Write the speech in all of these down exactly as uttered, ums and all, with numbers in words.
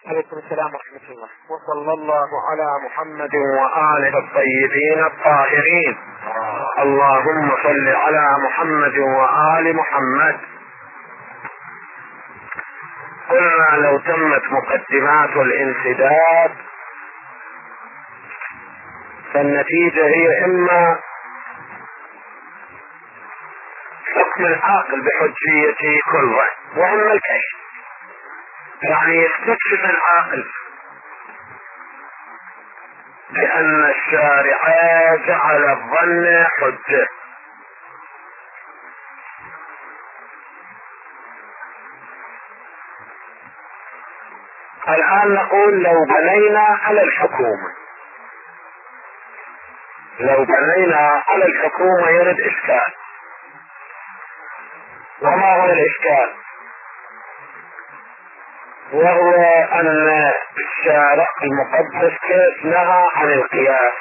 عليكم السلام ورحمة الله. وصلى الله على محمد وآله الطيبين الطاهرين. اللهم صل على محمد وآل محمد. قلنا لو تمت مقدمات الانسداد فالنتيجة هي إما حكم العاقل بحجية كل ظن، وإما الكشف، يعني يستكشف العاقل بأن الشارع جعل الظن حجة. الآن نقول لو بنينا على الحكومة لو بنينا على الحكومة يرد إشكال. وما هو الإشكال؟ وهو أن الشارع المقدس كيف نهى عن القياس.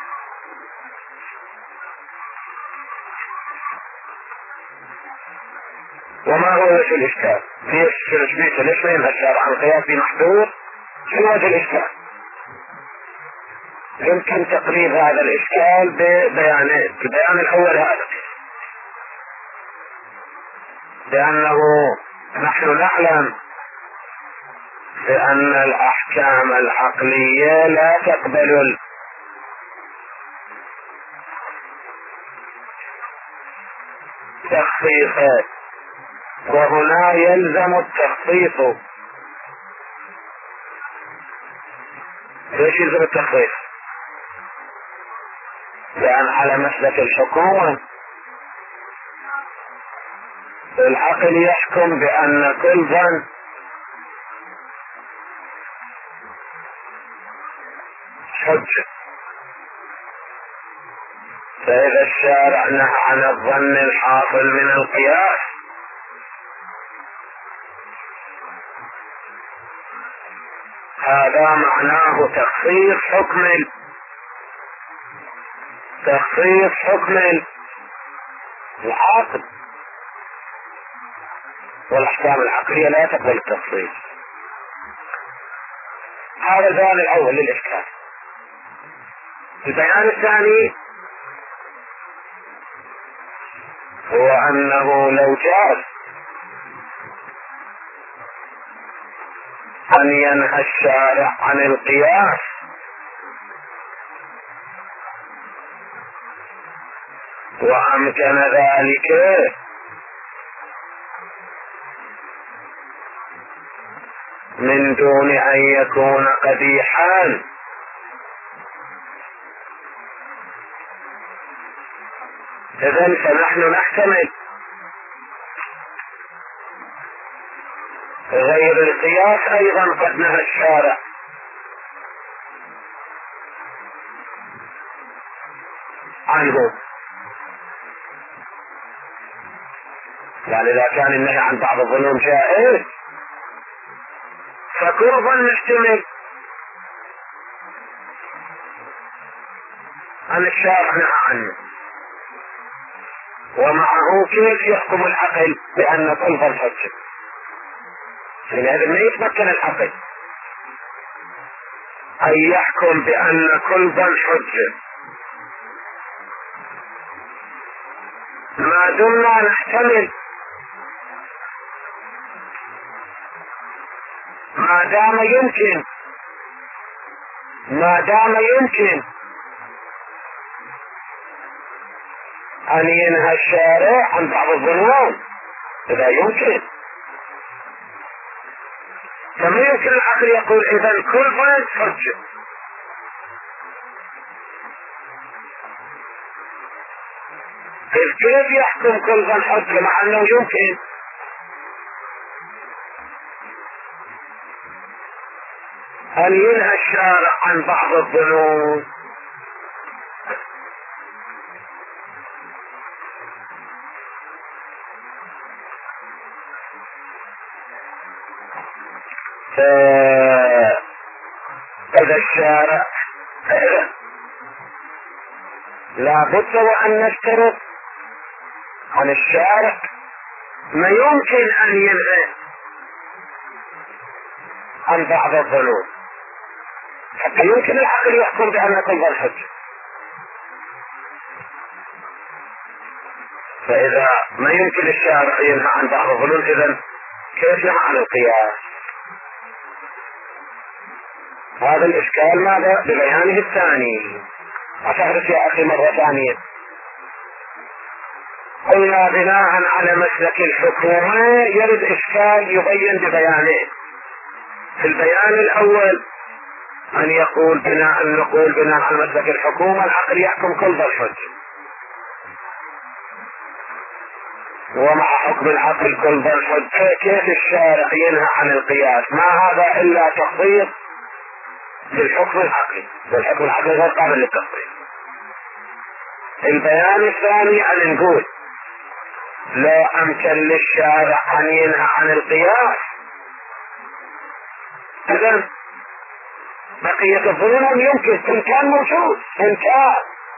وما هو وجه الإشكال؟ ليش تشبيك ليش ما ينهى الشارع عن القياس بمحظور؟ شو وجه الإشكال؟ يمكن تقريب هذا الإشكال ببيانين. البيان الأول هذا، لأنه نحن نعلم بأن الأحكام العقلية لا تقبل التخصيص، وهنا يلزم التخصيص. ليش يلزم التخصيص؟ لأن على مسلك الحكومة العقل يحكم بأن كل ظن حجة، فإذا الشارع نهى عن الظن الحاصل من القياس هذا معناه تخصيص حكم تخصيص حكم العقل، والأحكام العقلية لا تقبل التخصيص. هذا البيان الأول للإشكال. البيان الثاني هو أنه لو جاز أن ينهى الشارع عن القياس وأمكن ذلك من دون أن يكون قبيحا، إذن فنحن نحتمل غير القياس أيضا قد نهى الشارع عنه. يعني إذا كان النهي عن بعض الظنون جائز فكل ظن محتمل أن الشارع نهى عنه، ومعه كيف يحكم العقل بأن كل ظن حجة؟ لهذا ما يتمكن العقل أن يحكم بأن كل ظن حجة ما دمنا نحتمل، ما دام يمكن ما دام يمكن أن ينهى الشارع عن بعض الظنون، إذا يمكن فما يمكن العقل يقول إذا كل ظن حجة. كيف يحكم كل ظن حجة مع أنه يمكن أن ينهى الشارع عن بعض الظنون؟ فإذا الشارع لا بد وأن نشترط عن الشارع ما يمكن أن ينهى عن بعض الظنون حتى يمكن العقل يحكم بأن كل ظن حجة. فإذا ما يمكن الشارع ينهى عن بعض الظنون إذن كيف ينهى عن القياس؟ هذا الإشكال ماذا ببيانه الثاني. أتعرف يا أخي مرة ثانية، قلنا بناء على مسلك الحكومة يرد إشكال يبين ببيانه. في البيان الأول أن يقول بناء أن نقول بناء على مسلك الحكومة العقل يحكم كل ذا الحج، ومع حكم العقل كل ذا الحج كيف الشارع ينهى عن القياس؟ ما هذا إلا تخصيص بالحكم العقلي، والحكم العقلي غير قابل للتخصيص. البيان الثاني أن نقول لو أمكن للشارع أن ينهى عن القياس إذن بقية الظنون يمكن إن كان موجود، إن كان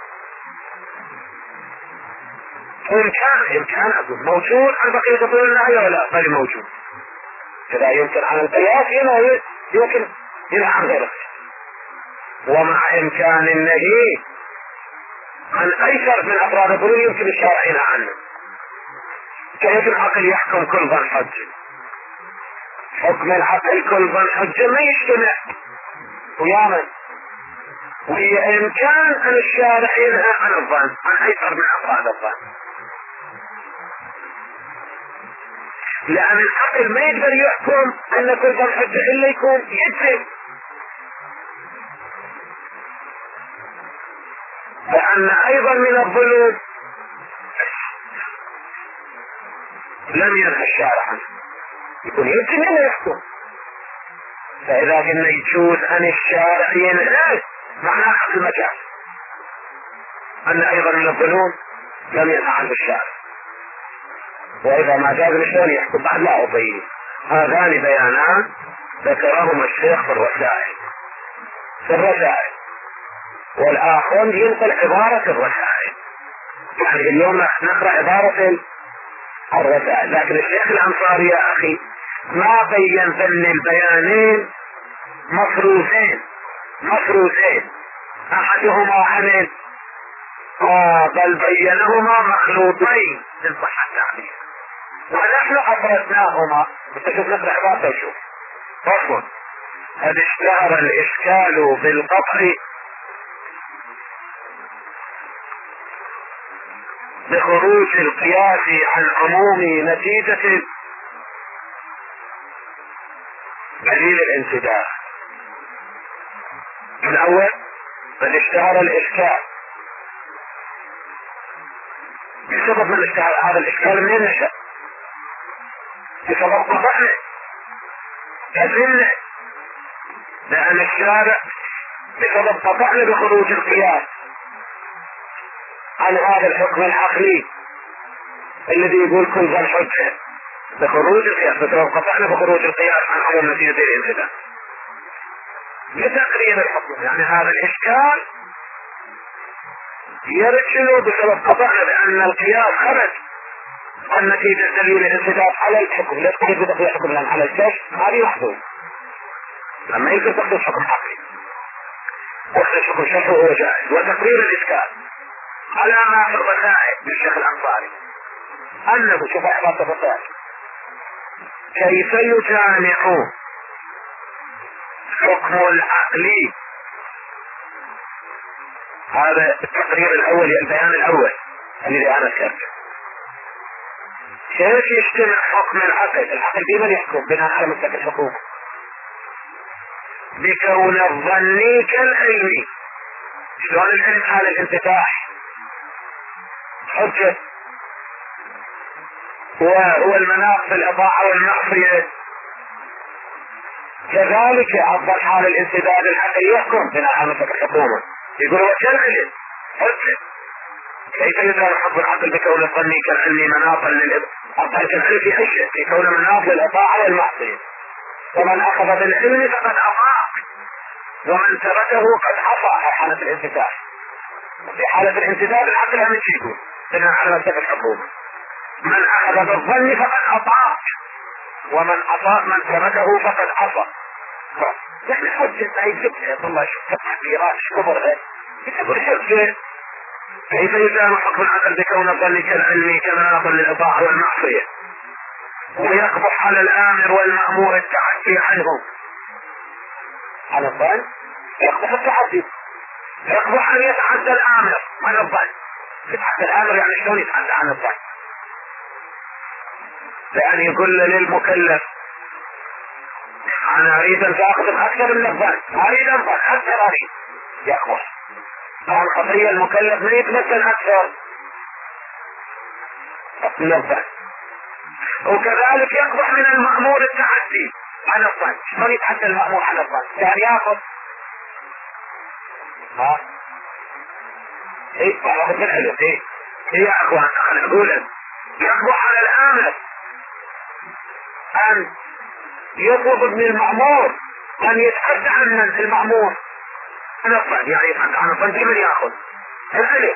إن كان إمكان أقول موجود عن بقية الظنون لا ولا لا غير موجود. إذا يمكن عن القياس هنا يمكن ينهى عن غيره، ومع إمكان النهي عن أيسر من أفراد الظنون يمكن الشارع ينهى عنه. كيف العقل يحكم كل ظن حجة؟ حكم العقل كل ظن حجة ما يجتمع ويامن، وإمكان أن الشارع ينهى عن الظن عن أيسر من أفراد الظن، لأن العقل ما يقدر يحكم أن كل ظن حجة إلا يكون يجزم، لأن أيضا من الظلم لم ينهى الشارع عنه يكون يمكن أن يحكم. فإذا قلنا يجوز أن الشارع ينهى معناه حق المجال أن أيضا من الظلم لم ينهى عنه الشارع، وإذا ما جاز لشان يحكم بعد لا أضيء. هذان بيانان ذكرهما الشيخ في الرسائل في الرسائل والآخر ينقل عبارة الرسائل، يعني اليوم نقرأ عبارة الرسائل، لكن الشيخ الأنصاري يا أخي ما بين ذن البيانين مفروزين مفروزين أحدهما عن آه بل بينهما مخلوطين إن صح التعبير، ونحن أفردناهما. بتشوف نقرأ عبارة وشوف فصل: قد اشتهر الإشكال بالقطع بخروج القياس عن عموم نتيجة دليل الانسداد. الأول قد اشتهر الإشكال بسبب من اشتهر هذا الإشكال منين نشأ؟ بسبب قطعنا كذلنا، لأن الشارع بسبب قطعنا بخروج القياس عن هذا الحكم العقلي الذي يقول كل ظن حجة بخروج القياس، بسبب قطعنا بخروج القياس عن عموم نتيجة الانسداد لتقرير الحكم. يعني هذا الإشكال يرجل بسبب قطعنا بأن القياس خرج عن نتيجة دليل الانسداد على الحكم، لا تقرير بتقرير الحكم لأن على الكشف هذه محظوظ لما يمكن تقرير حكم عقلي، تقرير حكم شرعي هو جائز. وتقرير الإشكال على ما في الرسائل للشيخ الأنصاري أنه شوف عبارة الرسائل: كيف يجامع حكم العقل. هذا التقرير الأول، البيان الأول الذي أنا ذكرته. كيف يجتمع حكم العقل؟ العقل بمن يحكم بناء على مسلك الحكومة؟ بكون الظني كالعلمي. شلون العلم حال الانفتاح حجة، وهو المناط في الإطاعة والمعصية، كذلك أفضل حال الانسداد العقل يحكم بناء على مسلك الحكومة. يقول هو كالعلم حجة. كيف يظهر حكم العقل بكون الظني كالعلمي مناطا للإطاعة؟ العلم في أشياء في كون مناط للإطاعة والمعصية، ومن أخذ بالعلم فقد أطاع ومن تركه قد عصى في حالة الانسداد. في حالة الانسداد العقل هم يقول بناء على مسلك الحكومة: من أخذ بالظن فقد أطاع ومن عصى من تركه فقد عصى. يعني حجة ما يجبها والله شوف فتح كبيرات كبرها يكبر حجة. كيف يزال حكم العدل بكون الظن كالعلم كما يظن الإطاعة والمعصية، ويقبح على الآمر والمأمور التعدي عنهم. على الظن يقبح التعدي، يقبح أن يتعدى الآمر عن الظن. يتعدى الآمر يعني شلون يتعدى عن الظن؟ يعني يقول للمكلف أنا أريد أن تأخذ أكثر من الظن، أريد أن ظن أكثر أريد، يقبح. طبعا قضية المكلف ما يتمثل أكثر من الظن. وكذلك يقبح من المأمور التعدي عن الظن. شلون يتعدى المأمور عن الظن؟ يعني ياخذ ها ايه ياخذ بالعلم. ايه ايه يا اخوان خلينا نقول يقبح على الآمر ان يطلب من المأمور ان يتعدى عن المأمور عن الظن. يعني يتعدى عن الظن كمن ياخذ العلم.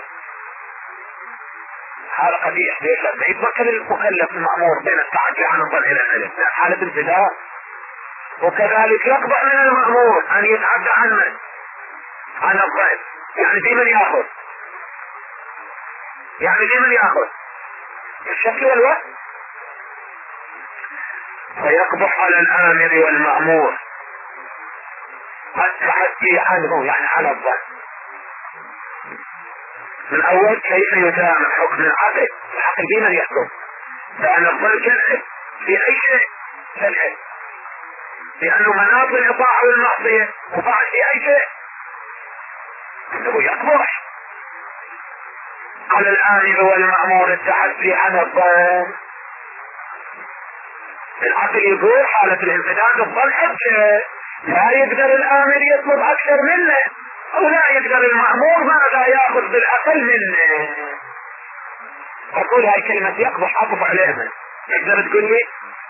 هذا قبيح. ليش؟ لا يتمكن المكلف المأمور بين التعدي عن الظن الى العلم حالة الابتداء. وكذلك يقبح من المأمور ان يتعدى عن من عن الظن. يعني في من ياخذ، يعني في من ياخذ الشك والوهم. فيقبح على الآمر والمأمور التعدي عنه يعني على الظن. من أول كيف يتامل حكم العقل؟ العقل في من يحكم؟ لأن الظن كالعلم في أي شيء كالعلم، لأنه مناط الإطاعة والمعصية وبعد في أي شيء أنه يقبح على الآمر والمأمور التعدي عن الظن. العقل يقول حالة الانفداد الظن حجة، لا يقدر الآمر يطلب أكثر منه، أو لا يقدر المأمور ماذا يأخذ بالأقل منه. أقول هاي كلمة يقبح عطف عليها، تقدر تقول لي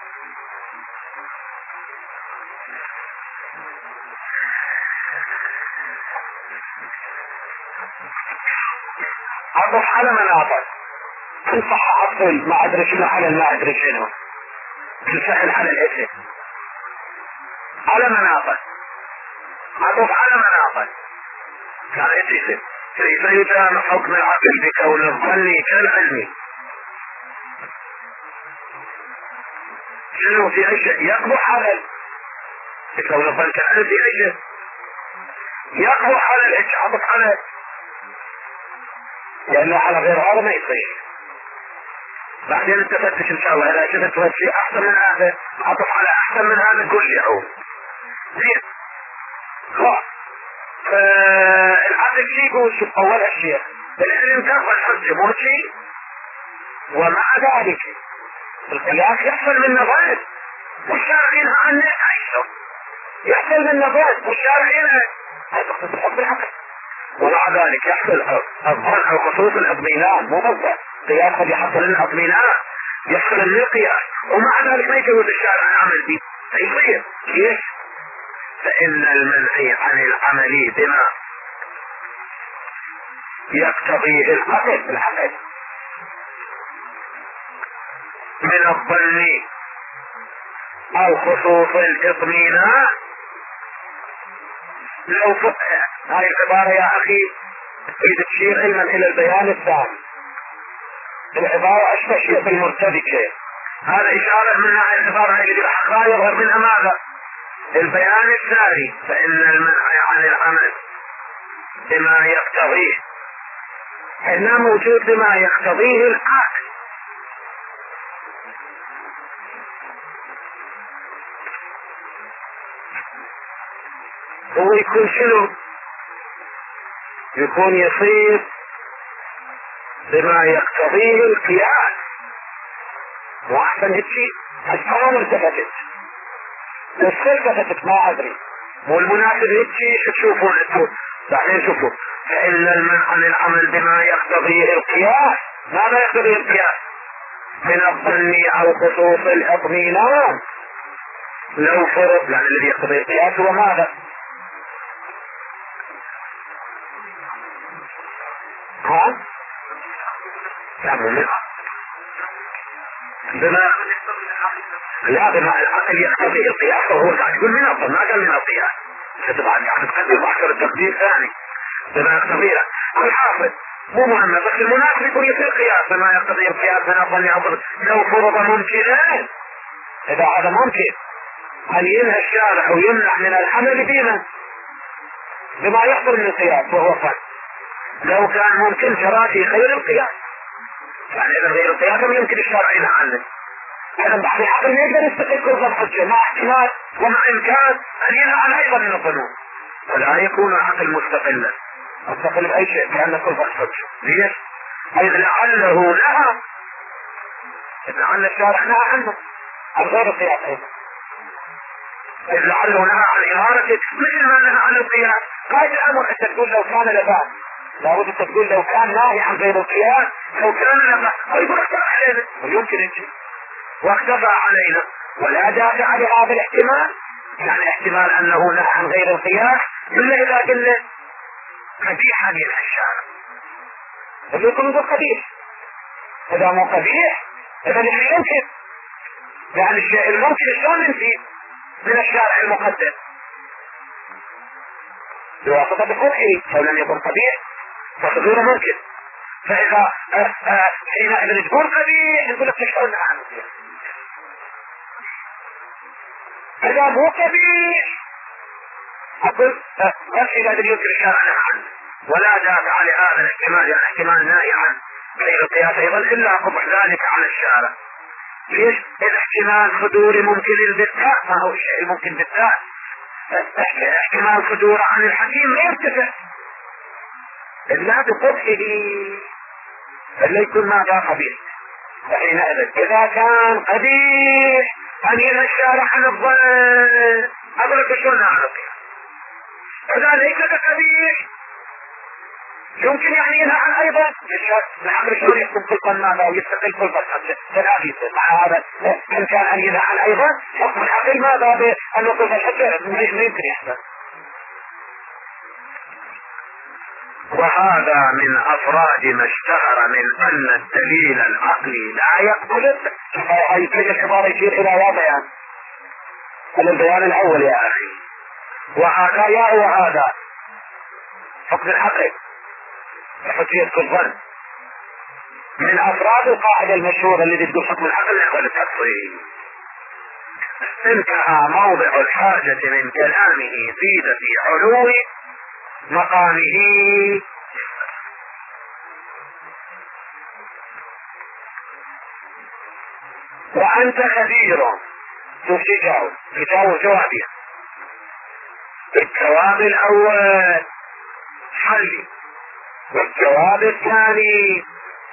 عطف على مناطق تنصح أصل ما أدري شنو على ما أدري شنو تسهل على الاسم على مناطق عطف على مناطق كانت اسم. كيف يتام حكم العقل بكون الظن كالعلم؟ شنو في أي شيء يقبح على بكون الظن كالعلم في أي شيء يقبح على الإيش عطف على، لأنه على غير هذا ما يصير. بعدين انت فتش ان شاء الله اذا شفت شيء احسن من هذا عطف على احسن من هذا كل يوم. زين خلاص. فالعقل شيء يقول شوف اول اشياء العلم تاخذ الحجه مو شيء، ومع ذلك القياس يحصل من نظائر والشارع ينهى عنه عيشه، يحصل من نظائر والشارع ينهى هذا تقصد حب العقل. ومع ذلك يحصل الظن او خصوص الاطمئنان مو بالضبط قياس قد يحصل الاطمئنان يحصل القياس، ومع ذلك ما يجوز الشارع العمل به يصير. ليش؟ فإن المنهي عن العمل بما يقتضيه العقل العقل من الظن او خصوص الاطمئنان. لو فتح هاي العبارة يا اخي تريد تشير علما الى البيان الثاني، العبارة اشبه شيء بالمرتبكة. هذا اشارة من هاي العبارة اللي راح يظهر منها ماذا؟ البيان الثاني. فإن المنع عن العمل بما يقتضيه هنا موجود بما يقتضيه العقل. هو يكون شنو؟ يكون يصير بما يقتضيه القياس. واحسن هيك الحرام التفتت بس التفتت ما ادري مو المناسب هيك تشوفون انتم بعدين شوفوا. فإن المنع عن العمل بما يقتضيه القياس. ماذا يقتضيه القياس؟ من الظن او خصوص الاطمئنان. لو فرض يعني الذي يقتضي القياس هو ماذا؟ ها؟ بما لا بما العقل يقتضي القياس وهو قاعد يقول من أفضل، ما قال من القياس. طبعا يعني تقدم أكثر التقدير ثاني بما يقتضيه. الحافظ مو مهم، بس المناسب يكون يصير قياس بما يقتضي القياس من أفضل يعبر. لو فرض ممكنا، إذا هذا ممكن أن ينهى الشارع ويمنع من الحمل بما بما يحصل من القياس وهو فن. لو كان ممكن جرى في غير القياس، يعني إذا غير القياس ما يمكن الشارع ينهى عنه. إذا بعض الحقل يقدر يستقل كل الحجة مع احتمال ومع إمكان أن ينهى عن أيضا من الظنون، ولا يكون العقل مستقلا مستقل بأي شيء لأن كل الحجة. ليش؟ إذ لعله نهى، إذ لعل الشارع نهى عنه عن غير القياس أيضا. إذ لعله نهى عن إمارته مثل ما نهى عن القياس. قاعد الأمر أنت تقول لو كان لباس، لا بد تقول لو كان ناهي عن غير القياس، لو كان لباس ويقول اختفى علينا، ويمكن يجي واختفى علينا ولا دافع لهذا الاحتمال، يعني احتمال أنه نهى عن غير القياس إلا إذا قلنا قبيحا ينهى الشارع، اللي يكون يقول قبيح. إذا مو قبيح إذا يعني يمكن، يعني الشيء الممكن شلون ننفي من الشارع المقدس بواسطة بقبحه، فلم يكن قبيح فصدوره ممكن. فإذا حينئذ تقول قبيح نقول لك تشعرنا عنه. إذا مو قبيح أقول أرشي قادر يمكن الشارع عنه ولا دافع لهذا الاحتمال، يعني احتمال ناهي عن غير القياس أيضا إلا قبح ذلك على الشارع. ليش؟ الاحتمال صدور ممكن البتاء ما هو الشيء الممكن بالذات، احتمال صدور عن الحكيم لا يرتفع إلا بقبحه، إلا يكون ماذا قبيح. فحينئذ إذا كان قبيح أن ينهى الشارع عن الظن، أقول لك شلون نعرف؟ إذا ليس قبيح يمكن يعني ينهى عن أيضا العقل شلون يحكم كل قن ماذا ويستقل كل قن ثلاثة مع هذا. إن كان أن ينهى عن أيضا حكم العقل ماذا بأن يقول الحجة ما يمكن يحصل. وهذا من أفراد ما اشتهر من أن الدليل العقلي لا يقبل. هاي تلك العبارة يشير إلى بيان البيان الأول يا أخي. وهذا يا هو هذا حكم العقل حجية الظن من أفراد القاعدة المشهورة التي تقول حكم العقل يقبل التفصيل. انتهى موضع الحاجة من كلامه زيد في علو مقامه. وأنت خبير تشجع تجاوب جوابي. الجواب الأول حل، والجواب الثاني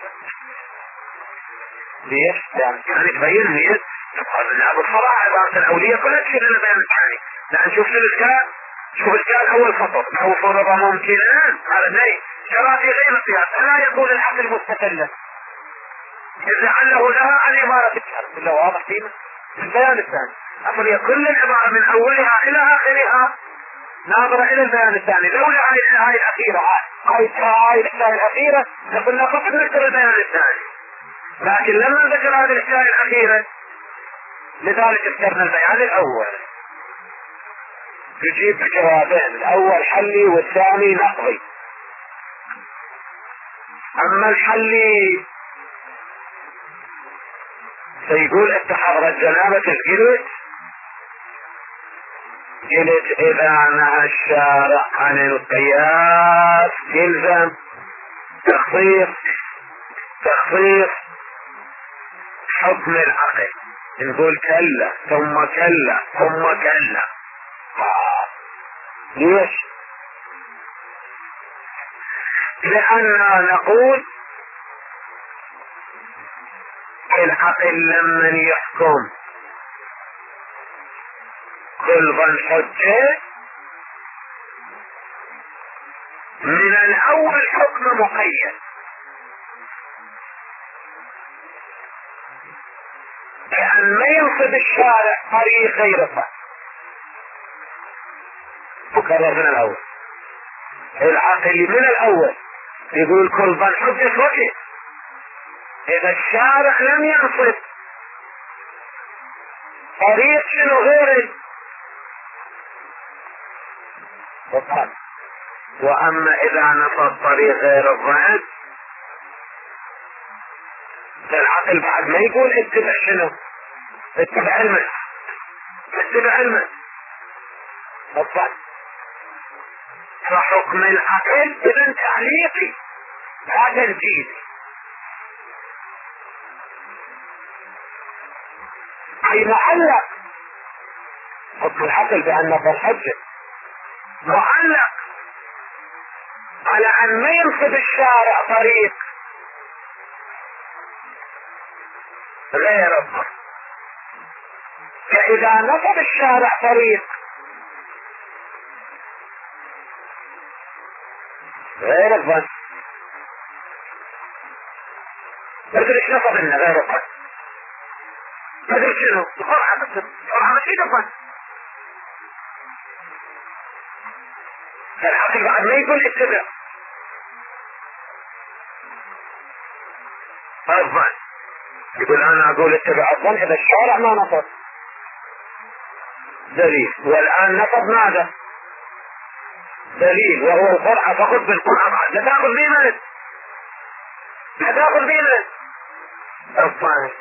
ليش؟ يعني تبين ليش؟ أبو الصراحة عبارة الأولية كلها تشير إلى بيان الثاني. لأن شوف الإشكال، شوف الإشكال أول خطر أو فرض ممكنا على النهي جرى في غير القياس ألا يكون العقل مستقلا إذ لعله لها عن عبارة الشرع. إلا واضح فينا البيان الثاني. أقول كل العبارة من أولها إلى آخرها ناظرة إلى البيان الثاني. لولا هاي الآية الأخيرة هاي هاي الآية الأخيرة لقلنا فقط نذكر البيان الثاني، لكن لما ذكر هذه الآية الأخيرة لذلك ذكرنا البيان الأول. يجيب بجوابين، الأول حلي والثاني نقضي. أما الحلي سيقول انت حضرت جنابة الجلد جلد إذا نهى الشارع عن القياس يلزم تخصيص تخصيص حكم العقل. نقول كلا ثم كلا ثم كلا. آه. ليش؟ لأننا نقول العقل لما يحكم كل ظن حجة من الأول حكم مقيد، لأن ما ينصب الشارع طريق غير صح. مكرر من الأول العقل من الأول يقول كل ظن حجة وجه. إذا الشارع لم ينصب طريق شنو غير الظن. واما اذا نفى الطريق غير الظن فالعقل بعد ما يقول اتبع شنو؟ اتبع علمك، اتبع علمك الظن. فحكم العقل اذا تعليقي لا تنفيذي، اي معلق. حكم العقل بان الحجة معلق على ان ما ينصب الشارع طريق غير الظن. فاذا نصب الشارع طريق غير الظن تدري ايش نصب لنا غير الظن؟ تدري شنو؟ القرعة تصب، القرعة مشيت الظن. فالعقل بعد ما يقول اتبع الظن، يقول انا اقول اتبع الظن اذا الشارع ما نصب دليل. والان نصب ماذا؟ دليل وهو القرعة. فخذ بالقرعة بعد، لا تاخذ بمن؟ لا تاخذ بمن؟ الظن.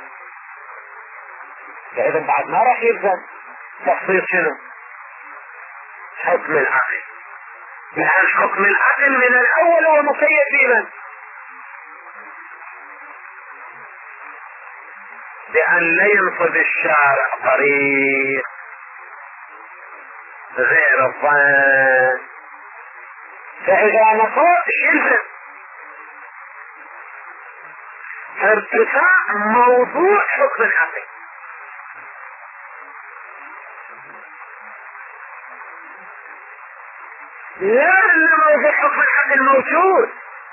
فاذا بعد ما راح يلزم تخصيص شنو؟ حكم العقل. لان حكم العقل من الاول هو مقيد بمن؟ بأن لا ينصب الشارع طريق غير الظن. فإذا نصب يلزم ارتفاع موضوع حكم العقل. لا أن موضوع حكم العقل موجود،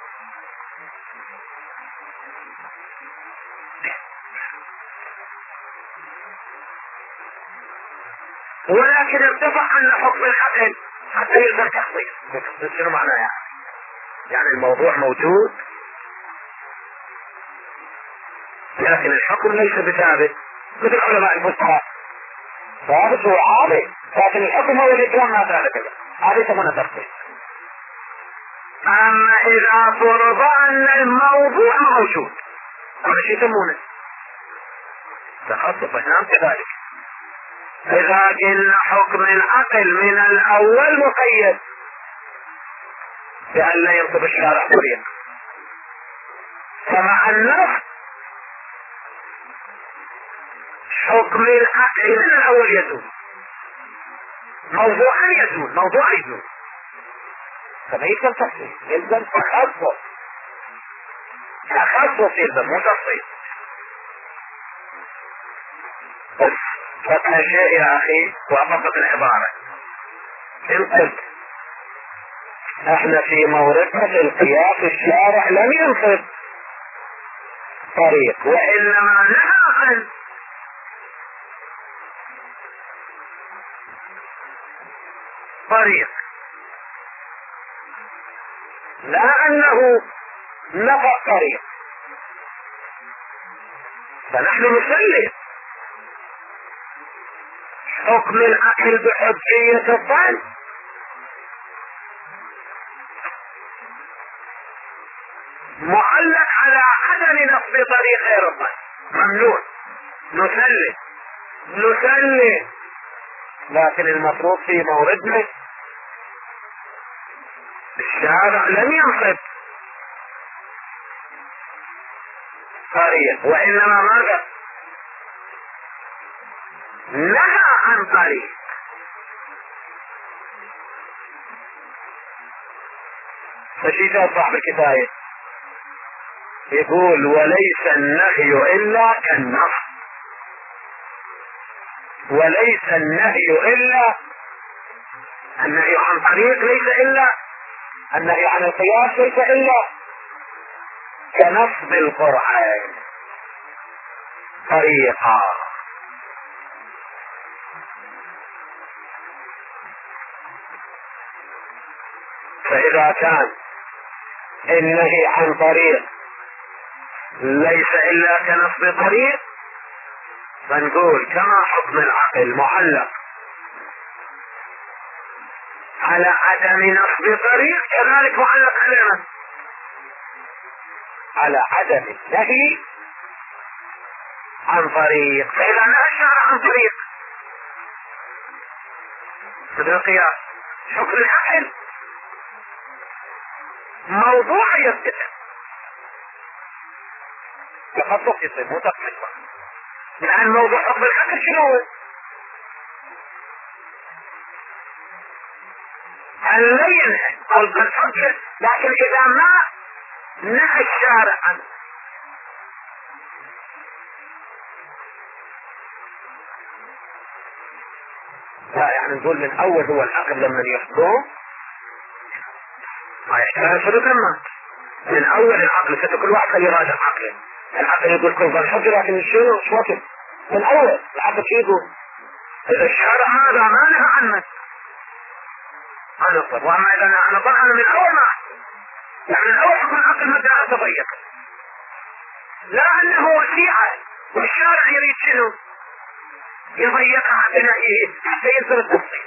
ولكن ارتفع أن حكم العقل حتى يلزم تخصيص. تخصيص شنو معناه يعني؟ يعني الموضوع موجود لكن الحكم ليس بثابت مثل علماء الفقهاء. ثابت هو عادي لكن الحكم هو الإسلام ما ثابت، هذا يسمونه تخصيص. أما إذا فرض أن الموضوع موجود هذا شيء يسمونه تخصص. نعم كذلك. إذا قلنا حكم العقل من الأول مقيد بأن لا ينصب الشارع طريق، فمع النص حكم العقل من الأول يزول، موضوعا يزول، موضوع يزول. فما يلزم تخصيص، يلزم تخصص. تخصص يلزم مو تخصيص. فتح شيء يا أخي وأفقط العبارة. إن قلت احنا في موردنا في القياس الشارع لم ينصب طريق وإنما نهى عن طريق، لا أنه نفى الطريق. فنحن نسلم حكم العقل بحجية الظن معلق على عدم نصب طريق غير الظن، ممنوع. نسلم نسلم لكن المفروض في موردنا الشارع لم ينصب طريق وإنما ماذا؟ نهى عن طريق. فشي جاء صاحب الكفاية يقول وليس النهي إلا كالنص، وليس النهي إلا النهي عن طريق، ليس إلا النهي عن القياس، ليس إلا كنصب القرآن طريقا. فإذا كان النهي عن طريق ليس إلا كنصب طريق فنقول كما حكم العقل معلق على عدم نصب طريق، كذلك معلق على على عدم النهي عن طريق. فإذا نهى الشارع عن طريق بالقياس حكم العقل موضوع يبتدأ تخصص يصير مو تخصص، لأن موضوع حكم العقل شنو هو؟ اللين أو الحكم، لكن إذا ما نهى الشارع عنه لا، يعني نقول من أول هو العقل لما يحكم ما يحتاج شنو كمان من أول العقل، ستة كل واحد خليه يراجع عقله. العقل يقول كل بالحج، لكن شنو شو وقت من أول العقل شو يقول؟ الشارع هذا ما نهى عنه عن الطب، وأما إذا نهى عن الطب أنا من أول ما يعني من أول حكم العقل مبدأ أتضيق، لا أنه وسيعة والشارع يريد شنو؟ يضيقها حتى ينزل التفصيل.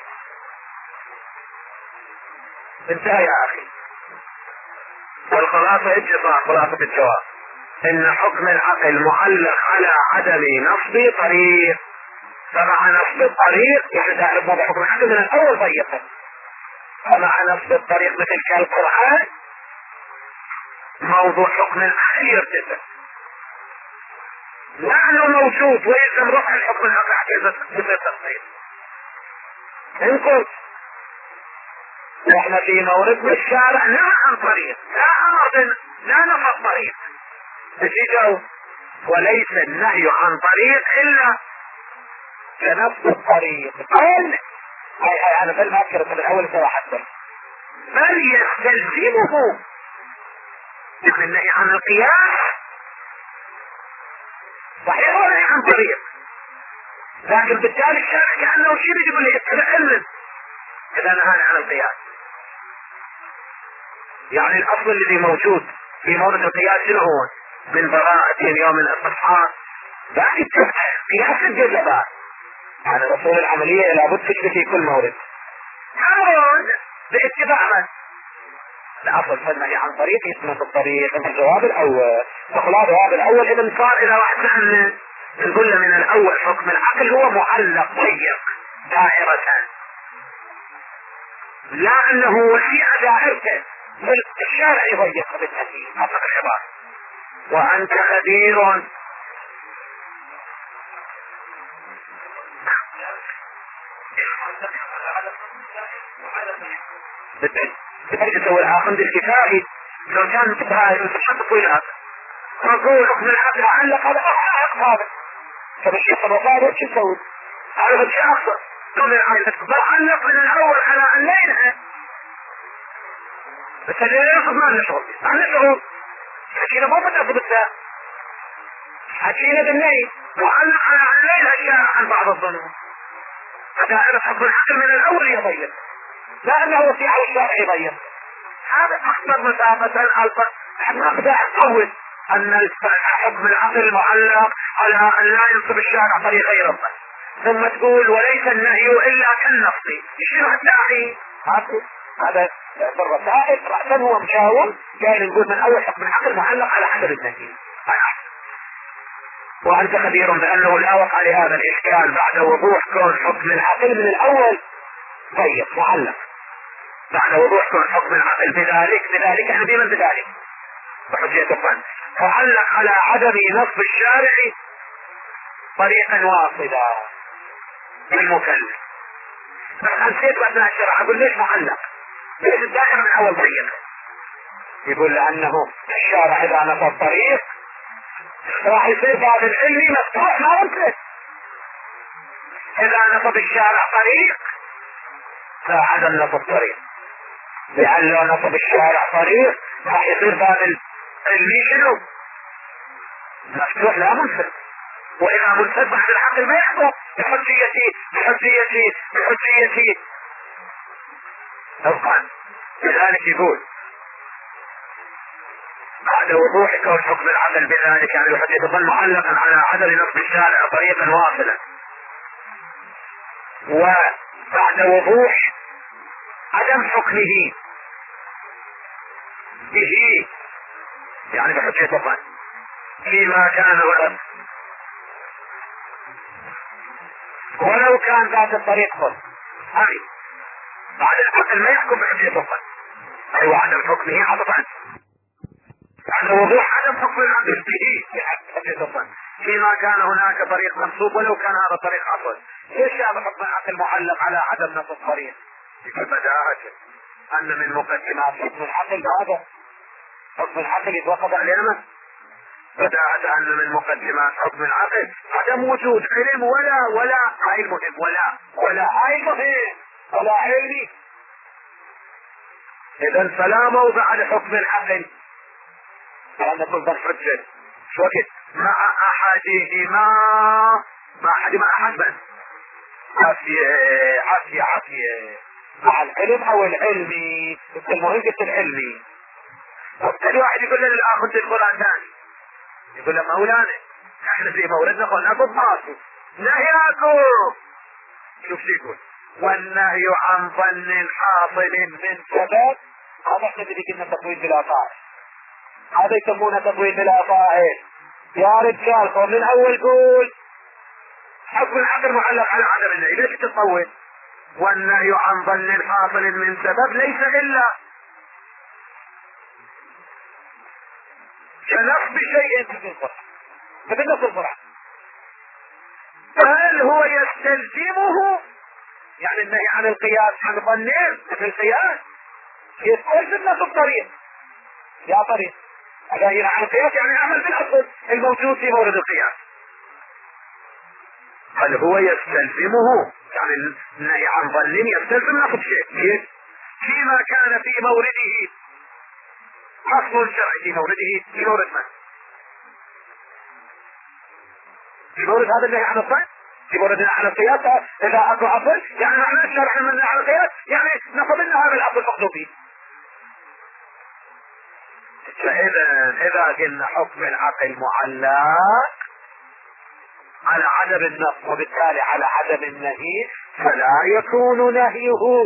انتهى يا أخي. والخلاصة اجزاء خلاصة الجواب ان حكم العقل معلق على عدم نصب طريق، فمع نصب الطريق يعني تعرف موضوع حكم العقل من الاول ضيقه، فمع نصب الطريق مثل كالقرآن موضوع حكم العقل يرتفع، لانه موجود ويلزم رفع الحكم العقل حتى يصير تفصيل. انكم احنا في مورد الشارع نهى عن طريق، لا امر لا نصب طريق، تجيجوا وليس النهي عن طريق الا كنصب الطريق. قال هاي هاي انا بل ما اذكر من اول سوا حتى بل يستلزمه يعني النهي عن القياس صحيح هو نهي عن طريق، لكن بالتالي الشارع كانه شيء يجب لي يتبع علم اذا نهى عن القياس. يعني الاصل الذي موجود في مورد القياس شنو هو؟ من براءة يوم الاصحاء لكن قياس الجزء يعني الاصول العملية لابد تثبت في كل مورد امر باتباع من؟ الاصل فالنهي عن طريق يسمى الطريق من الجواب الاول. فخلاص الجواب الاول اذا صار اذا واحد سألنا نقول له من الاول حكم العقل هو معلق ضيق دائرة، لا انه وسيع دائرته بل الشارع يضيق بالتأكيد اطلق العبارة. وانت خبير بتجد هو العقد الكفائي لو كان مثلها يتحدث إلى نقول حكم العقل علق هذا أحق هذا فبالشيء الرفاض وش يسوي؟ هذا بشيء أخطر قبل العقل علق من الأول على أن لا ينهى، بس اللي يرفض ما نشعر ما نشعر حكينا ما بدأ بالذات حكينا بالنهي وعلق على أن لا ينهى الشارع عن بعض الظنون، فدائرة حكم العقل من الأول يضيق لا أنه وسيع والشارع يضيق. هذا أكبر مسافة الألفة. احنا أقدر أقول أن حكم العقل معلق على أن لا ينصب الشارع طريق غير الله، ثم تقول وليس النهي إلا كالنصب. شنو الداعي؟ هذا بالرسائل رأسا هو مشاور جاي نقول من أول حكم العقل معلق على عدم النهي. وأنت خبير بأنه لا وقع لهذا الإشكال بعد وضوح كون حكم العقل من الأول ضيق معلق، بعد وضوح كون حكم العقل بذلك بذلك احنا بمن بذلك بحجية الظن فعلق على عدم نصب الشارع طريقا واصلا للمكلف. بس نسيت بعد الشرع اقول ليش معلق؟ ليش الدائرة من اول ضيق؟ يقول لانه الشارع اذا نصب طريق راح يصير باب العلمي مفتوح ما يمكن، اذا نصب الشارع طريق لا عدم نصب طريق، لأن لو نصب الشارع طريق راح يصير باب العلمي شنو؟ مفتوح لا منفذ، وإذا منفذ بعد العقل ما يحكم بحجيتي بحجيتي بحجيتي طبعا. لذلك يقول بعد بعد وضوح كون حكم العدل بذلك يعني الحجة تظل معلقا على عدل نصب الشارع طريقا واصلا، وبعد وضوح عدم حكمه به يعني بحجة الظن فيما كان غلط ولو كان ذات الطريق خلط هاي بعد العدل ما يحكم بحجة الظن، أيوة عدم حكمه عطفا يعني وضوح عدم حكم العدل به بحجة الظن فيما كان هناك طريق منصوب ولو كان هذا الطريق أصل. ليش هذا حكم العقل معلق على عدم نص الطريق؟ بداهة أن من مقدمات حكم العقل هذا حكم العقل يتوقف علينا بداهة أن من مقدمات حكم العقل عدم وجود علم ولا ولا هاي المهم ولا ولا هاي المهم ولا علمي. إذا فلا موضع لحكم العقل لأن كل ضرب حجة شو وقت مع أحدهما مع أحدهما أحد بس عافية عافية عافية مع العلم أو العلمي المهم قلت العلمي. وبالتالي واحد يقول لنا الآن خذ القرآن ثاني يقول له مولانا احنا في موردنا قلنا ناكل ماسو نهياكم شوف شو يقول والنهي عن ظن حاصل من سبب هذا احنا اللي قلنا تطويل بلا فاعل هذا يسمونه تطويل بلا فاعل. يا رجال قول من اول قول حكم العقل معلق على عدم النهي ليش تطول؟ والنهي عن ظن حاصل من سبب ليس الا كنصب شيء في الفرع في نص الفرع هل هو يستلزمه يعني النهي عن القياس عن ظنين في القياس يستلزم نص الطريق يا طريق النهي عن القياس يعني عمل بالاصل الموجود في مورد القياس. هل هو يستلزمه يعني النهي عن ظنين يستلزم نصب شيء فيما كان في مورده اصل شرعي في مورده في مورد من؟ في مورد هذا النهي عن الظن في مورد عن القياس اذا اكو اصل يعني معنى الشرع من النهي عن القياس يعني نصب لنا هذا الاصل المقصود به. فاذا اذا قلنا حكم العقل معلق على عدم النص وبالتالي على عدم النهي فلا يكون نهيه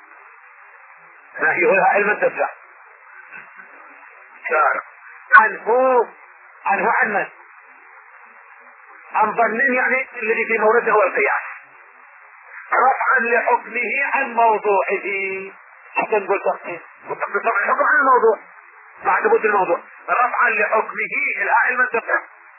نهيه علما تبدأ شارع عنه عنه عن من؟ عن ظن يعني الذي في مورده هو القياس رفعا لحكمه عن موضوعه حتى نقول تخصيص وتخصيص الحكم عن الموضوع بعد بود الموضوع رفعا لحكمه الآن من تبدأ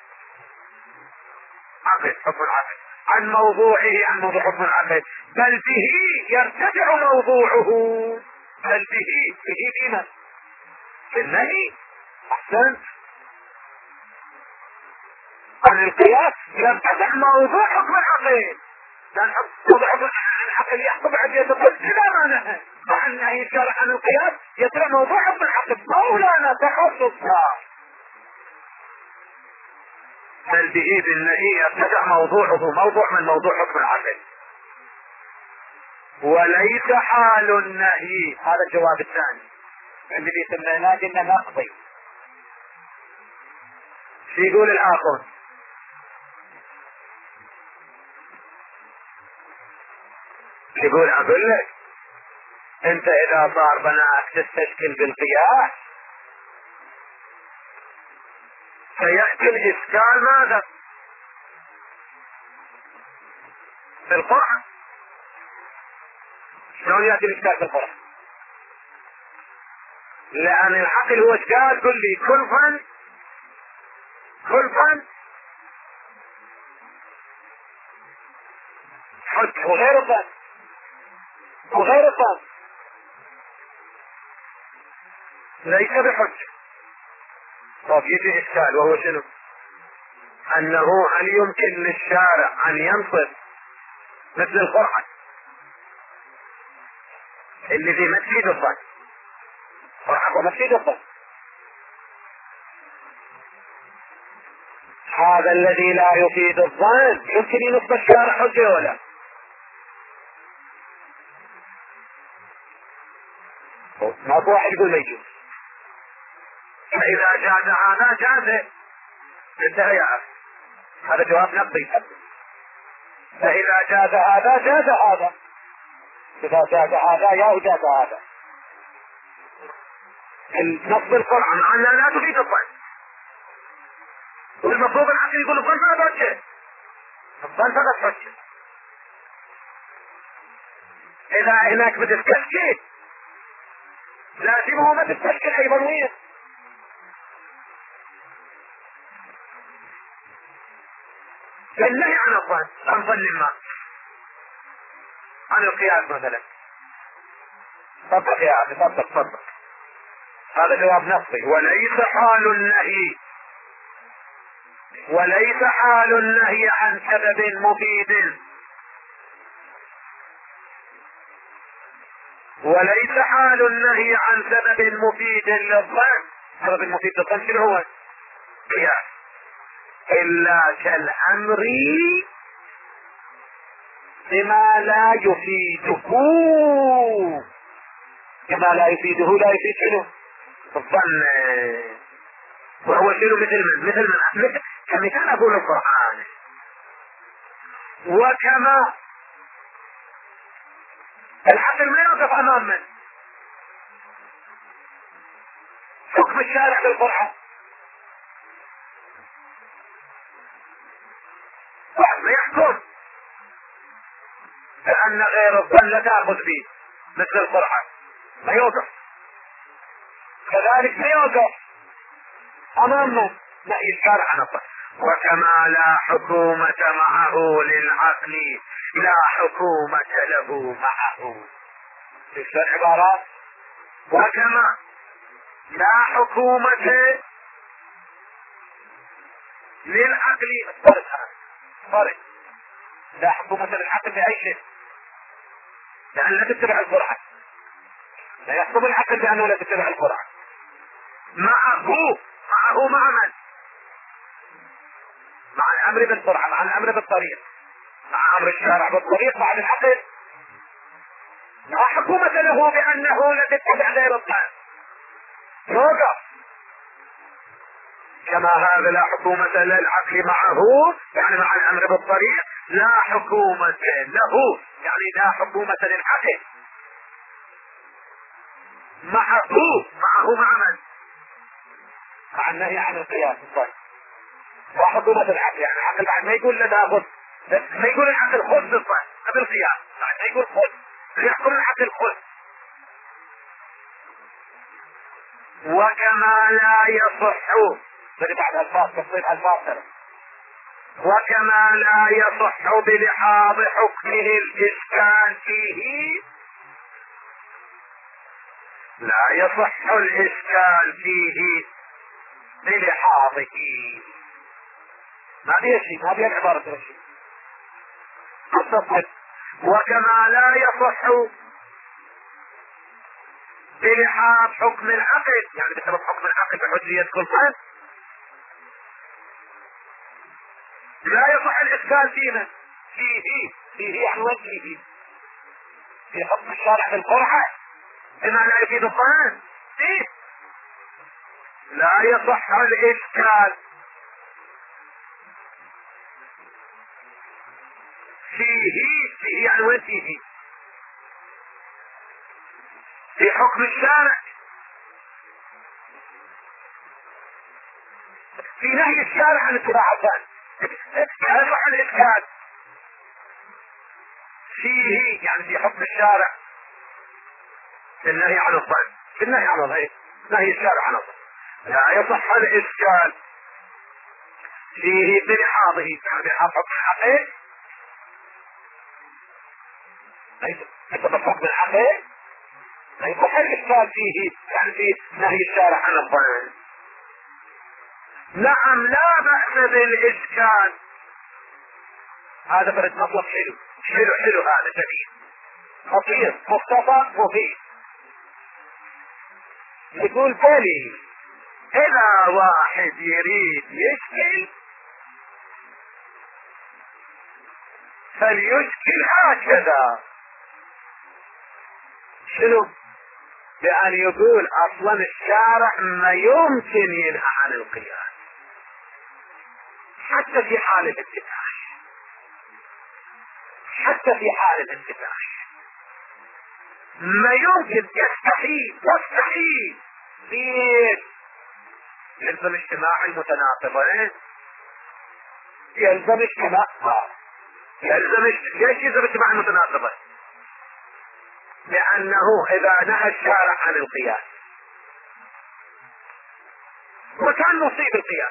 عقل حكم العقل عن موضوعه عن موضوع حكم العقل بل به يرتفع موضوعه بل به به بما في النهي احسنت عن القياس يرتفع موضوع حكم العقل لان موضوع حكم العقل يحكم عن يتقل لا معنى مع النهي الشارع عن القياس يتبع موضوع حكم العقل مولانا تخصصها بل به بالنهي يرتفع موضوعه موضوع من موضوع حكم العقل وليس حال النهي. هذا الجواب الثاني الذي سميناه قلنا نقضي. شو يقول الاخر؟ يقول اقول لك انت اذا صار بناك تستشكل بالقياس سيأتي الاشكال ماذا؟ في القرآن. شلون يأتي الاشكال في القرآن؟ لأن العقل هو اشكال كلي كل فن كل فن حج وغير فن وغير فن ليس بحج. طب يجي اشكال وهو شنو؟ انه هل يمكن للشارع ان ينصب مثل القرآن الذي ما تفيد الظن وما تفيد الظن هذا الذي لا يفيد الظن يمكن ينصب الشارع حجة ولا ما هو واحد يقول ما يجوز فإذا جاز هذا جاز، انتهى يا أخي، هذا جواب نقضي. فإذا جاز هذا جاز هذا، إذا جاز هذا يا جاز هذا. النص القرآن مع أنها لا تفيد الظن، والمفروض العقل يقول الظن ما حجة، الظن فقط حجة. إذا هناك بتستشكل لازمه ما تستشكل أيضا وين. النهي عن الظن عن ظن ما عن القياس مثلا. طبق يا أخي، طبق طبق، هذا جواب نصي. وليس حال النهي وليس حال النهي عن سبب مفيد وليس حال النهي عن سبب مفيد للظن. سبب المفيد للظن شنو هو؟ قياس. إلا كالأمر بما لا يفيده، بما لا يفيده لا يفيد شنو؟ الظن. وهو شنو؟ مثل من مثل من مثل كمثال أقول القرآن. وكما العقل ما يقف أمام من؟ حكم الشارع بالقرآن. واحد ما يحكم لأن غير الظن لا تأخذ فيه مثل القرآن، ما يوقف. كذلك ما يوقف أمام من؟ نهي الشارع عن الظن. وكما لا حكومة معه للعقل لا حكومة له معه. في العبارات وكما لا حكومة للعقل، فرق فرق لا حكومة للعقل بأي شيء، لأن لا تتبع القرآن، لا يحكم العقل بأنه لا تتبع القرآن. معه معه مع من؟ مع الأمر بالقرآن، مع الأمر بالطريق، مع أمر الشارع بالطريق، مع العقل لا حكومة له بأنه لا تتبع غير القرآن. يوقف. كما هذا لا حكومة للعقل معه يعني مع الأمر بالطريق، لا حكومة له يعني لا حكومة للعقل معه معه مع من؟ مع النهي عن القياس. طيب وحكومة العقل يعني العقل بعد ما يقول لا تاخذ، ما يقول العقل خذ بالظن بالقياس، بعد ما يقول خذ يحكم العقل خذ. وكما لا يصح بعد الفاظ تصريف الفاظ. وكما لا يصح بلحاظ حكمه الإشكال فيه، لا يصح الإشكال فيه بلحاظه. ما بيه شيء، ما بيه العبارة الشيء. وكما لا يصح بلحاظ حكم العقل يعني بسبب حكم العقل بحجية كل فهم، لا يصح الإشكال فينا فيه فيه يعني وجهه في حكم الشارع بالقرعة بما لا يفيد الظن فيه، لا يصح الإشكال فيه فيه يعني وين فيه؟ في حكم الشارع، في نهي الشارع عن اتباع الظن. لا يصح الإشكال فيه يعني في حكم الشارع في النهي عن الظن، في النهي عن الظن نهي الشارع عن الظن. لا يصح الإشكال فيه بلحاظه يعني بلحاظ حكم العقل، ليس بحكم العقل. لا يصح الإشكال فيه يعني في نهي الشارع عن الظن. نعم لا بأس بالإشكال، هذا فرد مطلب حلو حلو حلو هذا جميل خطير مختصر مفيد. يقول بلي إذا واحد يريد يشكل فليشكل هكذا. شنو؟ بأن يقول أصلا الشارع ما يمكن ينهى عن القياس حتى في حال الانتفاع، حتى في حال الانتفاع ما يمكن، يستحيل يستحيل ليش؟ يلزم اجتماع المتناقضين، يلزم اجتماع يلزم ليش يلزم اجتماع المتناقضين؟ لأنه إذا نهى الشارع عن القياس وكان نصيب القياس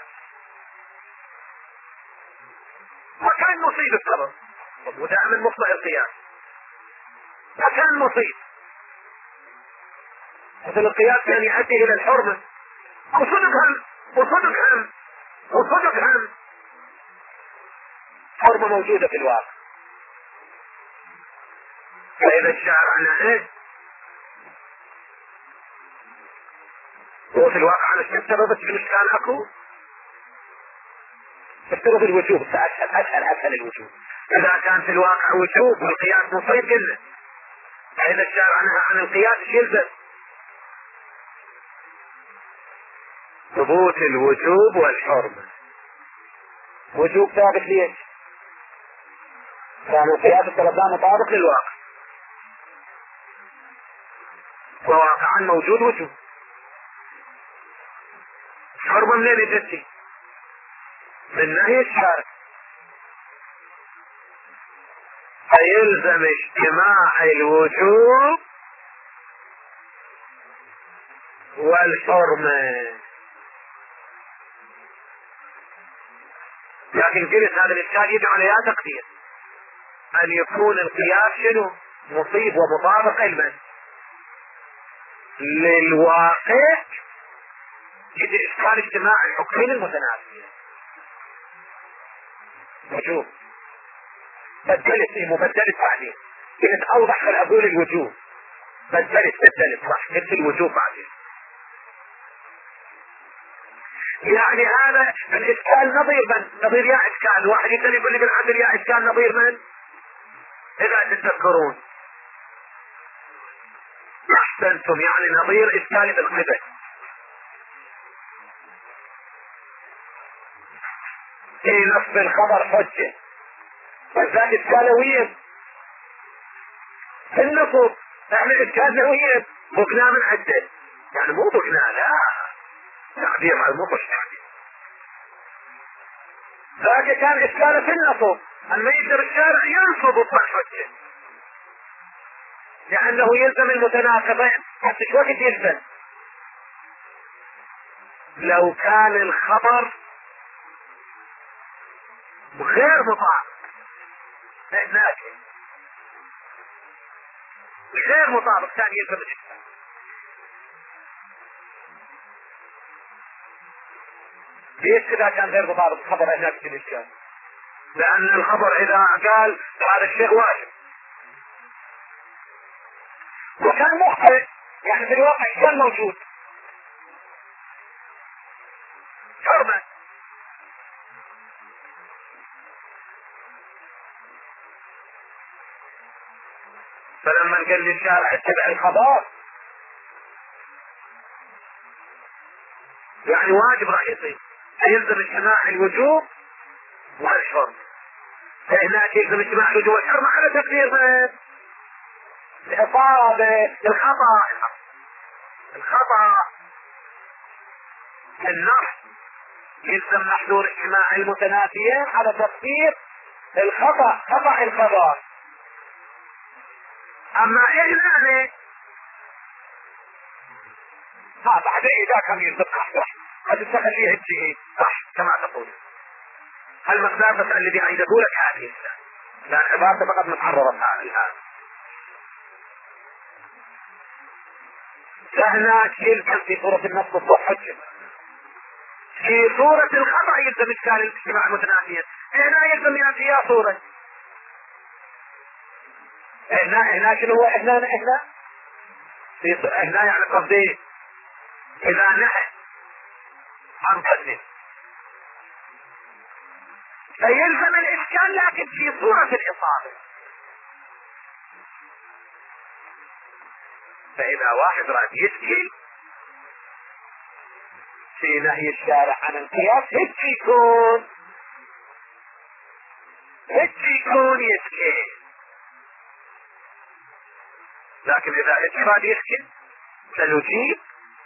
وكان نصيب السبب، ودائما مخطئ القياس وكان نصيب، مثل القياس كان يؤدي إلى الحرمة، وصدق هم وصدق هم وصدق هم حرمة موجودة في الواقع. فإذا الشارع نهى هو في الواقع أنا اشترط بس الإشكال أكو اشترط الوجوب، فأسهل أسهل أسهل الوجوب. إذا كان في الواقع وجوب والقياس مصيب قلنا، فإذا الشارع نهى عن القياس يلزم ثبوت الوجوب والحرمة. وجوب ثابت ليش؟ كان القياس التردام مطابق للواقع، وواقعا موجود وجوب. حرمة منين يجتي؟ من نهي الشارع، فيلزم اجتماع الوجوب والحرمة. لكن قلت هذا الإشكال يدعو على تقدير أن يكون القياس شنو؟ مصيب ومطابق لمن؟ للواقع، يجي إشكال اجتماع الحكمين المتنافيين. وجوب بدلت ايه مبدلت بعدين، كنت اوضح في اقول الوجوب، بدلت بدلت صح قلت الوجوب بعدين. يعني هذا الاشكال نظير من؟ نظير يا اشكال واحد يقول يقول لي بالعدل يا اشكال نظير من؟ اذا تتذكرون احسنتم، يعني نظير اشكال بالقبل. في نصب الخبر حجه، فالذات اشكال وين؟ في النصب احنا اشكالنا وين؟ بقنا من عدل، يعني مو بقنا لا تعبير على المطش تعبير. ذاك كان اشكاله في النصب، ان ما يقدر الشارع ينصب الحجه لانه يلزم المتناقضين. حتى شو وقت يلزم؟ لو كان الخبر غير مطابق هناك غير مطابق كان يلزم الاشكال. ليش اذا كان غير مطابق الخبر هناك في الاشكال؟ لان الخبر اذا قال هذا الشيء واجب وكان مخطئ، يعني في الواقع كان موجود حرمة، فلما قال للشارع اتبع الخبر يعني واجب رئيسي يلزم اجتماع الوجوب والحرمة. فهناك يلزم اجتماع الوجوب والحرمة على تقدير الإصابة الخطأ الخطأ النص يلزم محذور اجتماع المتنافيين على تقدير الخطأ خطأ الخبر. اما احنا ها بعد اذا كان يلزم صح قد تخليه اجتهاد صح كما تقول. المقدار بس الذي عايز اقولك هذه لان عبارته فقط متحررة الان. فهناك يلزم في صورة النص الصحة، في صورة الخطأ يلزم اشكال الاجتماع المتنافيين. هنا يلزم ياتي يا صورة هنا هنا شنو هو هنا هنا في هنا يعني قصدي اذا نحن عن قدم فيلزم الاشكال لكن في صورة الاصابة. فإذا واحد راد يشكي في نهي الشارع عن القياس هيك يكون هيك يكون يشكي. لكن إذا هيك راد يشكي سنجيب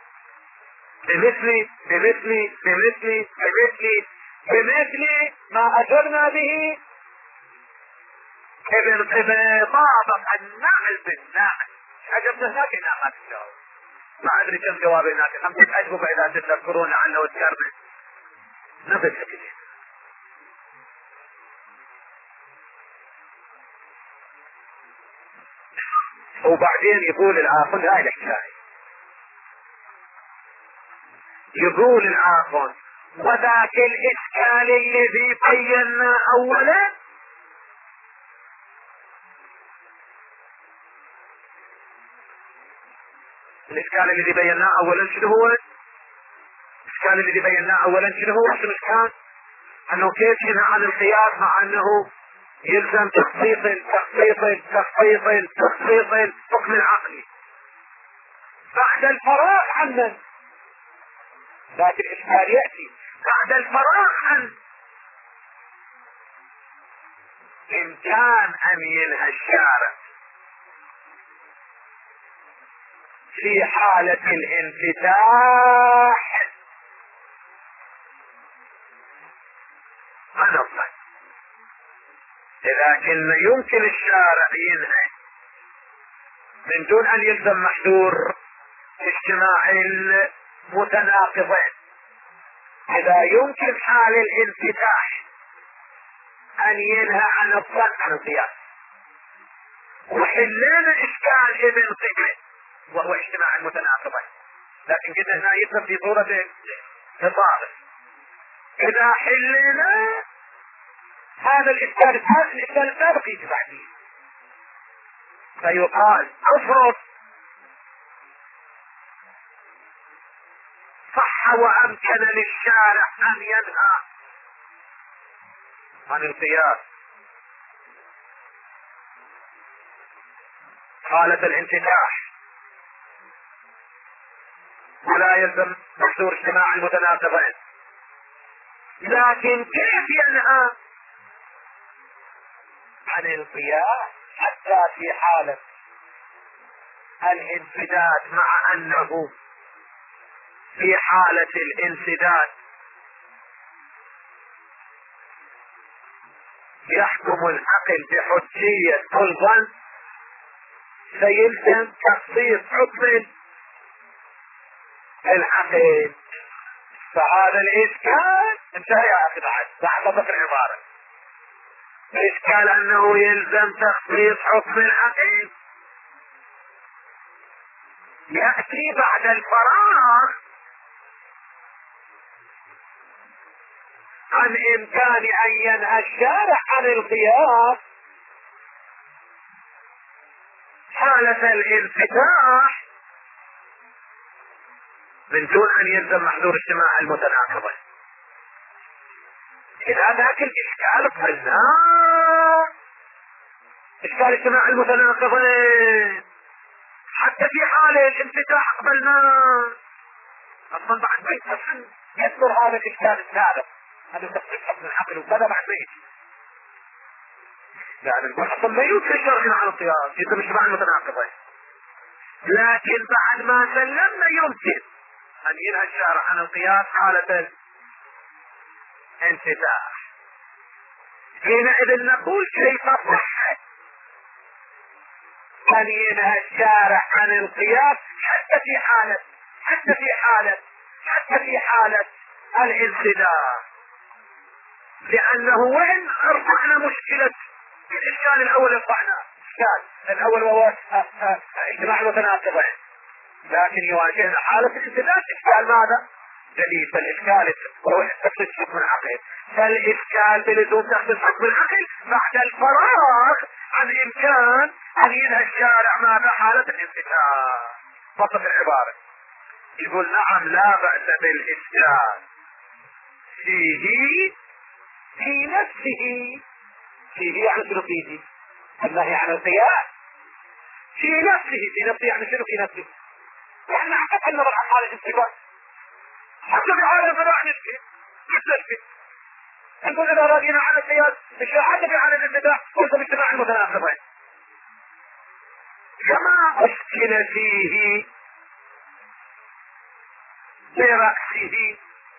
بمثل بمثل بمثل بمثل بمثل ما أجرنا به بطابق النعل بالنعل. أجبنا هناك إنها ما تجاوب. ما أدري كم جواب هناك. هم تتعجبوا إذا تذكرون عنه وتكرمه نفس الشكل. وبعدين يقول العاقل هاي الحكاية، يقول العاقل وذاك الإشكال الذي بينا أولا الإشكال الذي بيناه أولا شنو هو؟ الإشكال الذي بيناه أولا شنو هو؟ شنو كان؟ أنه كيف ينهى عن القياس مع أنه يلزم تخصيص تخصيص تخصيص تخصيص الحكم العقلي بعد الفراغ عنه. لكن الإشكال يأتي بعد الفراغ عن إمكان أن ينهى الشارع في حالة الانفتاح نصا، لكن يمكن الشارع ينهى من دون أن يلزم محذور اجتماع المتناقضين. إذا يمكن حال الانفتاح أن ينهى عن الظن عن القياس وحلنا إشكال ابن قبل وهو اجتماع المتناقضين، لكن قلنا هنا يلزم في صورة تطابق. إذا حلنا هذا الإشكال هذا الإشكال السابق يجي بعدين فيقال افرض صح وأمكن للشارع أن ينهى عن القياس حالة الانفتاح ولا يلزم محذور اجتماع المتناقضين، لكن كيف ينهى عن القياس حتى في حالة الانسداد مع أنه في حالة الانسداد يحكم العقل بحجية كل ظن فيلزم تخصيص حكم العقل. فهذا الإشكال انتهى يا أخي بعد بعد ضبط العبارة. الإشكال أنه يلزم تخصيص حكم العقل يأتي بعد الفراغ عن إمكان أن ينهى الشارع عن القياس حالة الانفتاح من دون أن يلزم محذور اجتماع المتناقضين. إذا ذاك الإشكال قلنا إشكال اجتماع المتناقضين حتى في حالة الانفتاح قبلنا أصلا بعد ما يتصل يذكر هذا الإشكال السابق هذا تخصيص حكم العقل وكذا بعد ما يجي يعني أصلا ما يمكن الشرع عن القياس يتم اجتماع المتناقضين، لكن بعد ما سلمنا يمكن أن ينهى الشارع عن القياس حالة الانفتاح. حينئذ نقول كيف صح أن ينهى الشارع عن القياس حتى في حالة حتى في حالة حتى في حالة الانسداد، لأنه وين رفعنا مشكلة الإشكال الأول رفعناه الإشكال الأول وهو اجتماع المتناقضين، لكن يواجهنا حالة الانسداد إشكال ماذا؟ جديد. فالإشكال هو تخصيص حكم العقل، فالإشكال بلزوم تخصيص حكم العقل بعد الفراغ عن إمكان أن ينهى الشارع ماذا؟ حالة الانفتاح. فصل العبارة يقول نعم لا بأس بالإشكال فيه في نفسه، فيه يعني شنو فيه؟ النهي عن القياس في نفسه في نفسه يعني شنو في نفسه؟ يعني حتى النظر عن حالة الانتباه حتى في حالة الفضاء نفسه نفسه نقول إذا راضينا على القياس حتى في حالة الانتباه قلت باجتماع المتناقضين كما أشكل فيه برأسه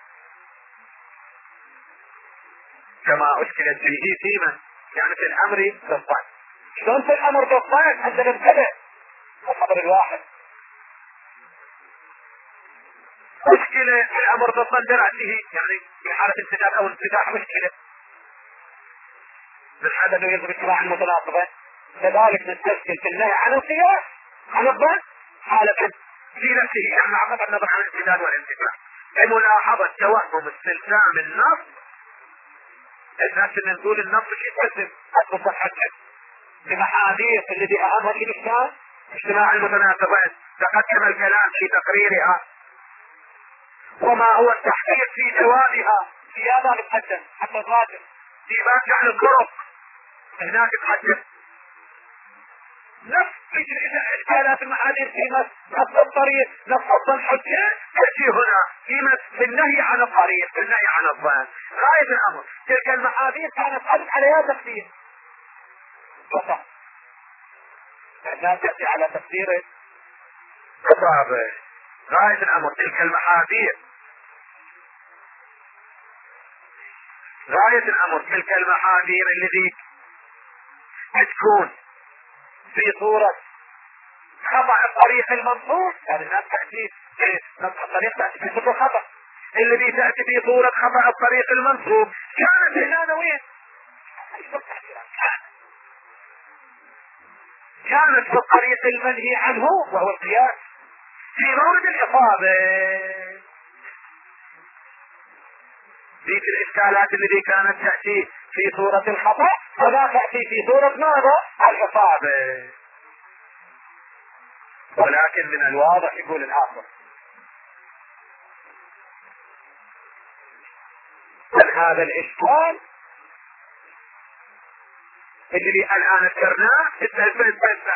كما أشكلت فيه فيما يعني في الأمر بالضبط. شلون في الأمر بالضبط حتى ننتبه الخبر الواحد مشكلة الأمر بالضبط برأسه يعني في حالة انفتاح أو انفتاح مشكلة من حالة أنه يجب اتباع المتناقضة كذلك نستشكل في النهي عن القياس عن الظن حالة في نفسه يعني عقب النظر عن الانفتاح والانفتاح بملاحظة توهم استلزام النص. الناس اللي نقول النص يستلزم أصبح حجة بمحاذير الذي أهمها الإشكال اجتماع المتناقضين تقدم الكلام في تقريرها وما هو التحقيق في جوابها في هذا الحجة حتى الراجل في باب عن الطرق هناك الحجة نفس إشكالات المحاذير في نفس الطريق نفس الحجة تأتي هنا في النهي عن الطريق في النهي عن الظن غاية الأمر تلك المحاذير كانت حدث عليها تفسير فقط الناس تأتي على تفسير صعب غاية الأمر تلك المحاذير غاية الأمر تلك المحاذير التي تكون في صورة خطأ الطريق المنصوص هذا الناس تأتي نفس الطريق تأتي في صورة خطأ الذي تأتي في صورة خطأ الطريق المنصوب كانت هنا وين؟ كانت في الطريق المنهي عنه وهو القياس في مورد الإصابة ذيك الإشكالات التي كانت تأتي في صورة الخطأ ولا تأتي في صورة ماذا؟ الإصابة. ولكن من الواضح يقول الآخر أن هذا الإشكال اللي الآن ذكرناه التلفز بس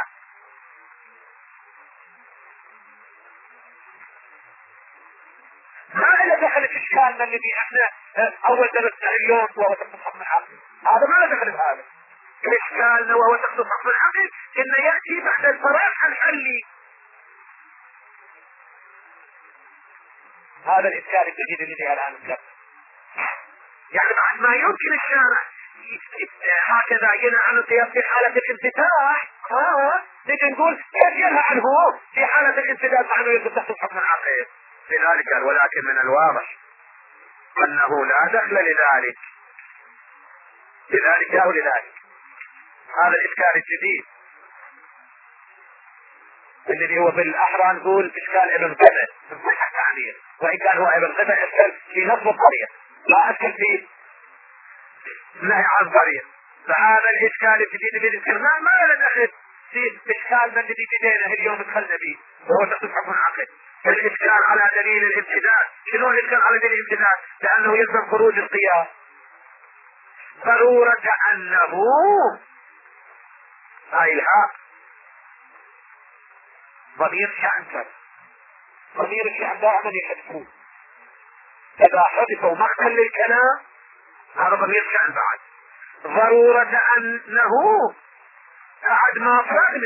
ما إلى دخل في إشكالنا الذي احنا أول درسنا اليوم وهو تخصص حكم العقل هذا ما له دخل بهذا إشكالنا وهو تخصص حكم العقل إنه يأتي بعد الفراغ الحلي هذا الإشكال الجديد الذي الآن ذكرنا يعني بعد ما يمكن الشارع هكذا ينهى عن القياس في حالة الانفتاح ها نجي نقول كيف ينهى عنه في حالة الانفتاح مع انه يجب تحت حكم العقل لذلك قال ولكن من الواضح انه لا دخل لذلك لذلك او لذلك هذا الاشكال الجديد الذي هو بالاحرى نقول اشكال ابن قبل في صحة التعبير وان كان هو ابن قبل اشكال في نفس الطريق لا اشكال في نهي عن طريق فهذا الاشكال الجديد الذي ذكرناه ما له دخل في اشكالنا الذي بدينا اليوم دخلنا فيه وهو تخصص حكم العقل الاشكال على دليل الامتداد شنو الاشكال على دليل الامتداد لانه يلزم خروج القياس ضرورة انه هاي الحق ضمير شأن ضمير الشأن دائما يحدثون اذا حدثوا مقتل للكلام هذا ضمير شأن بعد ضرورة انه بعد ما فرغنا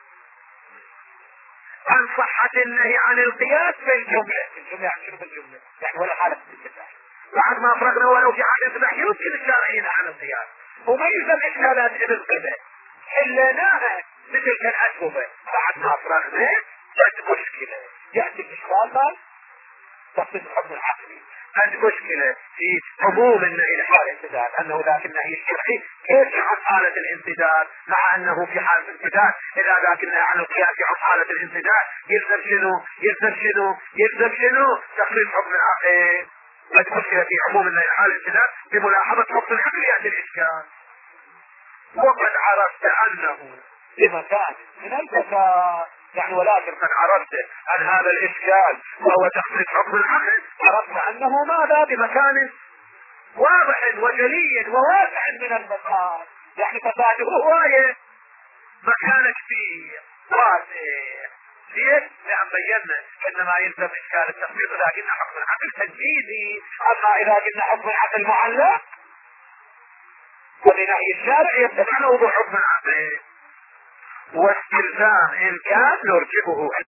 عن صحة النهي عن القياس بالجملة الجملة يعني شنو بالجملة يعني ولا حالة الانفتاح بعد ما فرغنا ولو في حالة الانفتاح يمكن الشارعين عن القياس وما يلزم اشكالات ابن قبل حلناها مثل كالأجوبة بعد ما فرغنا جت مشكلة يأتي الاشكال مال تخصيص الحكم العقلي هذه مشكلة في عموم النهي لحال الانسداد انه ذاك النهي الشرعي كيف يحط حالة الانسداد مع انه في حالة الانسداد اذا ذاك النهي عن القياس يحط حالة الانسداد يلزم شنو يلزم شنو يلزم شنو تخصيص حكم العقل هذه مشكلة في عموم النهي لحال الانسداد بملاحظة حكم العقل يأتي الاشكال وقد عرفت انه بمكان من الفساد يعني ولكن قد عرفت عن هذا الاشكال وهو تخصيص حكم العقل عرفت انه ماذا بمكان واضح وجلي وواسع من الفساد يعني فساده هواية مكان كثير ليش؟ لأن بينا إنما يلزم إشكال التخفيض إذا قلنا حكم العقل تجديدي، أما إذا قلنا حكم العقل معلق ولنهي الشارع يتبعنا وضوح حكم العقل، واستلزام إن كان نرجئه